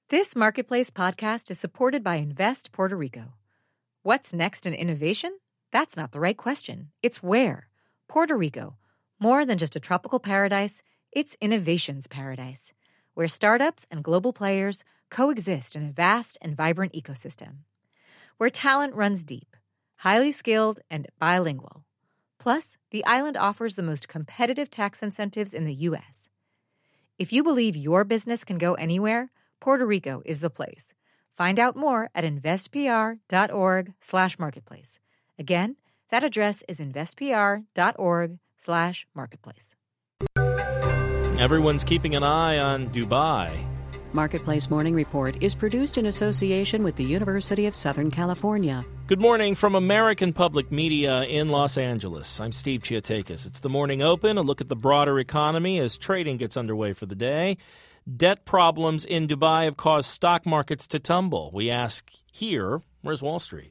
This Marketplace podcast is supported by Invest Puerto Rico. What's next in innovation? That's not the right question. It's where. Puerto Rico. More than just a tropical paradise, it's innovation's paradise, where startups and global players coexist in a vast and vibrant ecosystem. Where talent runs deep, highly skilled, and bilingual. Plus, the island offers the most competitive tax incentives in the U.S. If you believe your business can go anywhere, Puerto Rico is the place. Find out more at investpr.org/marketplace. Again, that address is investpr.org/marketplace. Everyone's keeping an eye on Dubai. Marketplace Morning Report is produced in association with the University of Southern California. Good morning from American Public Media in Los Angeles. I'm Steve Chiatakis. It's the Morning Open, a look at the broader economy as trading gets underway for the day. Debt problems in Dubai have caused stock markets to tumble. We ask here, where's Wall Street?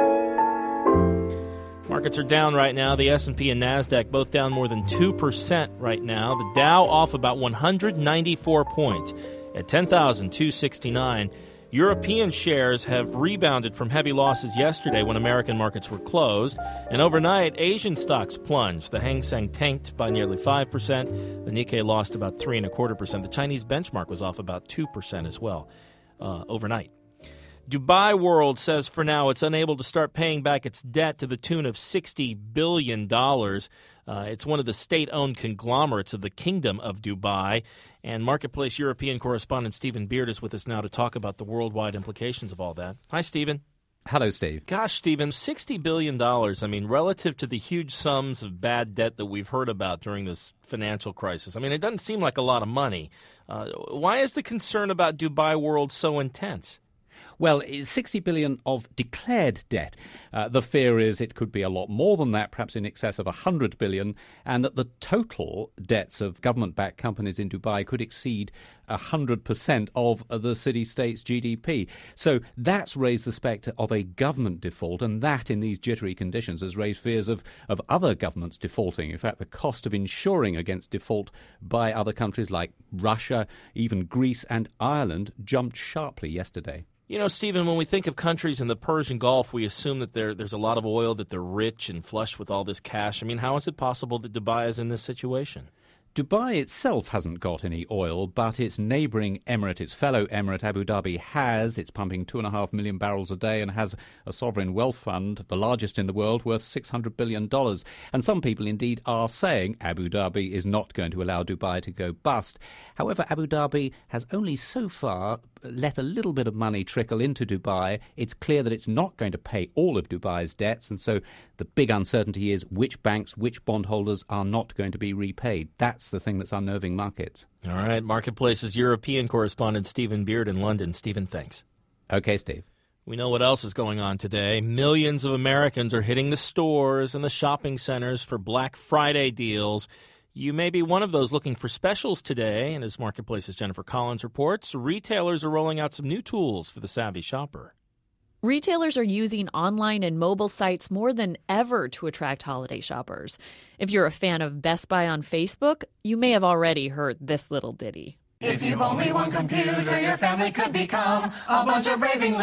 Markets are down right now. The S&P and NASDAQ both down more than 2% right now. The Dow off about 194 points at 10,269. European shares have rebounded from heavy losses yesterday when American markets were closed. And overnight, Asian stocks plunged. The Hang Seng tanked by nearly 5%. The Nikkei lost about 3.25%. The Chinese benchmark was off about 2% as well overnight. Dubai World says for now it's unable to start paying back its debt to the tune of $60 billion. It's one of the state-owned conglomerates of the Kingdom of Dubai. And Marketplace European correspondent Stephen Beard is with us now to talk about the worldwide implications of all that. Hi, Stephen. Hello, Steve. Gosh, Stephen, $60 billion. I mean, relative to the huge sums of bad debt that we've heard about during this financial crisis, I mean, it doesn't seem like a lot of money. Why is the concern about Dubai World so intense? Well, it's $60 billion of declared debt. The fear is it could be a lot more than that, perhaps in excess of $100 billion, and that the total debts of government-backed companies in Dubai could exceed 100% of the city-state's GDP. So that's raised the spectre of a government default, and that, in these jittery conditions, has raised fears of other governments defaulting. In fact, the cost of insuring against default by other countries like Russia, even Greece and Ireland, jumped sharply yesterday. You know, Stephen, when we think of countries in the Persian Gulf, we assume that there's a lot of oil, that they're rich and flush with all this cash. I mean, how is it possible that Dubai is in this situation? Dubai itself hasn't got any oil, but its neighbouring emirate, its fellow emirate, Abu Dhabi, has. It's pumping 2.5 million barrels a day and has a sovereign wealth fund, the largest in the world, worth $600 billion. And some people indeed are saying Abu Dhabi is not going to allow Dubai to go bust. However, Abu Dhabi has only so far let a little bit of money trickle into Dubai. It's clear that it's not going to pay all of Dubai's debts, and so the big uncertainty is which banks, which bondholders are not going to be repaid. That's the thing that's unnerving markets. All right, Marketplace's European correspondent Stephen Beard in London. Stephen, thanks. Okay, Steve. We know what else is going on today. Millions of Americans are hitting the stores and the shopping centers for Black Friday deals. You may be one of those looking for specials today, and as Marketplace's Jennifer Collins reports, retailers are rolling out some new tools for the savvy shopper. Retailers are using online and mobile sites more than ever to attract holiday shoppers. If you're a fan of Best Buy on Facebook, you may have already heard this little ditty. If you've only one computer, your family could become a bunch of raving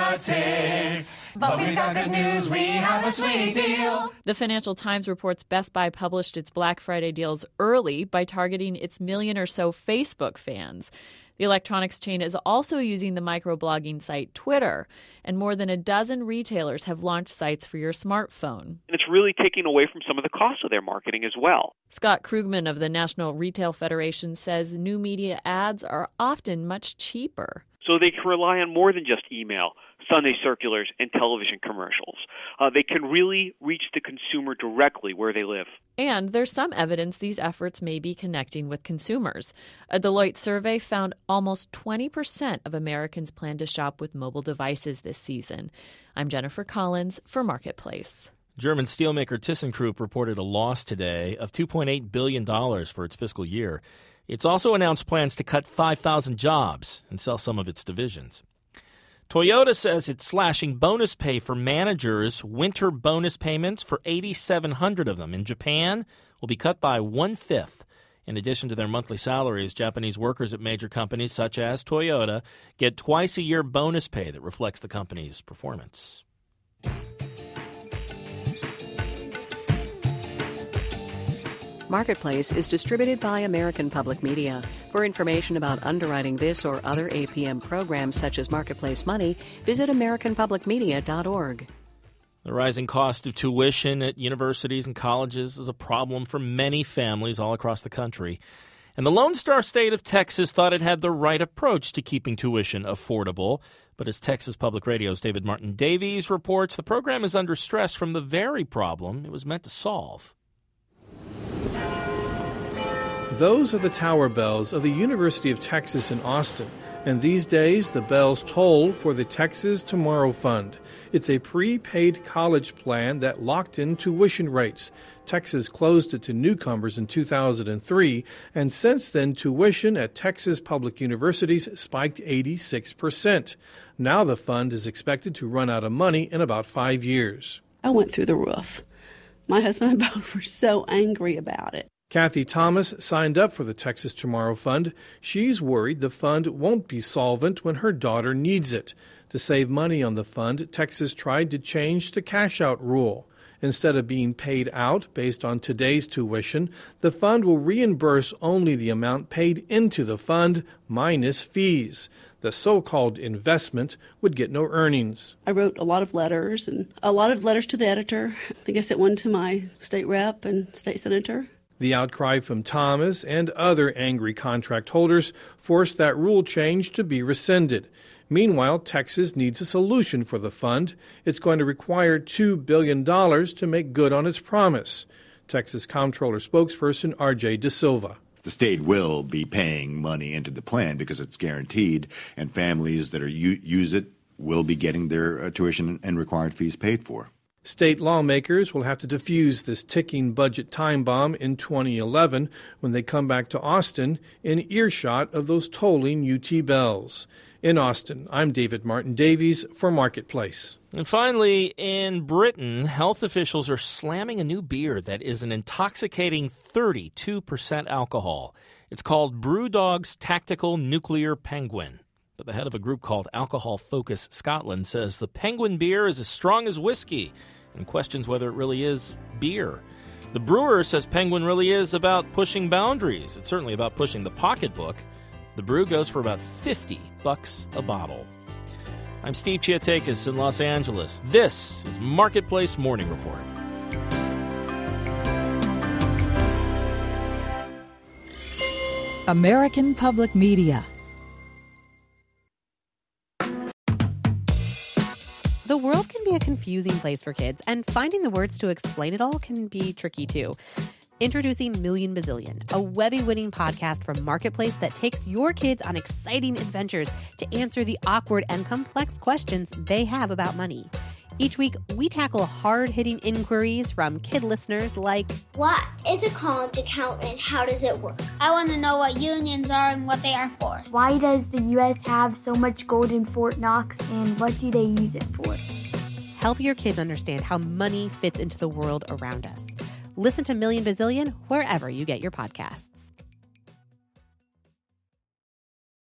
lunatics. But we've got good news, we have a sweet deal. The Financial Times reports Best Buy published its Black Friday deals early by targeting its million or so Facebook fans. The electronics chain is also using the microblogging site Twitter, and more than a dozen retailers have launched sites for your smartphone. And it's really taking away from some of the costs of their marketing as well. Scott Krugman of the National Retail Federation says new media ads are often much cheaper. So they can rely on more than just email, Sunday circulars, and television commercials. They can really reach the consumer directly where they live. And there's some evidence these efforts may be connecting with consumers. A Deloitte survey found almost 20% of Americans plan to shop with mobile devices this season. I'm Jennifer Collins for Marketplace. German steelmaker ThyssenKrupp reported a loss today of $2.8 billion for its fiscal year. It's also announced plans to cut 5,000 jobs and sell some of its divisions. Toyota says it's slashing bonus pay for managers. Winter bonus payments for 8,700 of them in Japan will be cut by 1/5. In addition to their monthly salaries, Japanese workers at major companies such as Toyota get twice-a-year bonus pay that reflects the company's performance. Marketplace is distributed by American Public Media. For information about underwriting this or other APM programs such as Marketplace Money, visit americanpublicmedia.org. The rising cost of tuition at universities and colleges is a problem for many families all across the country. And the Lone Star State of Texas thought it had the right approach to keeping tuition affordable. But as Texas Public Radio's David Martin Davies reports, the program is under stress from the very problem it was meant to solve. Those are the tower bells of the University of Texas in Austin, and these days the bells toll for the Texas Tomorrow Fund. It's a prepaid college plan that locked in tuition rates. Texas closed it to newcomers in 2003, and since then tuition at Texas public universities spiked 86%. Now the fund is expected to run out of money in about 5 years. I went through the roof. My husband and both were so angry about it. Kathy Thomas signed up for the Texas Tomorrow Fund. She's worried the fund won't be solvent when her daughter needs it. To save money on the fund, Texas tried to change the cash-out rule. Instead of being paid out based on today's tuition, the fund will reimburse only the amount paid into the fund minus fees. The so-called investment would get no earnings. I wrote a lot of letters to the editor. I think I sent one to my state rep and state senator. The outcry from Thomas and other angry contract holders forced that rule change to be rescinded. Meanwhile, Texas needs a solution for the fund. It's going to require $2 billion to make good on its promise. Texas Comptroller spokesperson R.J. De Silva. The state will be paying money into the plan because it's guaranteed, and families that use it will be getting their tuition and required fees paid for. State lawmakers will have to defuse this ticking budget time bomb in 2011 when they come back to Austin in earshot of those tolling UT bells. In Austin, I'm David Martin Davies for Marketplace. And finally, in Britain, health officials are slamming a new beer that is an intoxicating 32% alcohol. It's called Brewdog's Tactical Nuclear Penguin. But the head of a group called Alcohol Focus Scotland says the Penguin beer is as strong as whiskey and questions whether it really is beer. The brewer says Penguin really is about pushing boundaries. It's certainly about pushing the pocketbook. The brew goes for about $50 a bottle. I'm Steve Chiatakis in Los Angeles. This is Marketplace Morning Report. American Public Media. The world can be a confusing place for kids, and finding the words to explain it all can be tricky too. Introducing Million Bazillion, a Webby-winning podcast from Marketplace that takes your kids on exciting adventures to answer the awkward and complex questions they have about money. Each week, we tackle hard-hitting inquiries from kid listeners like, what is a college account and how does it work? I want to know what unions are and what they are for. Why does the U.S. have so much gold in Fort Knox and what do they use it for? Help your kids understand how money fits into the world around us. Listen to Million Bazillion wherever you get your podcasts.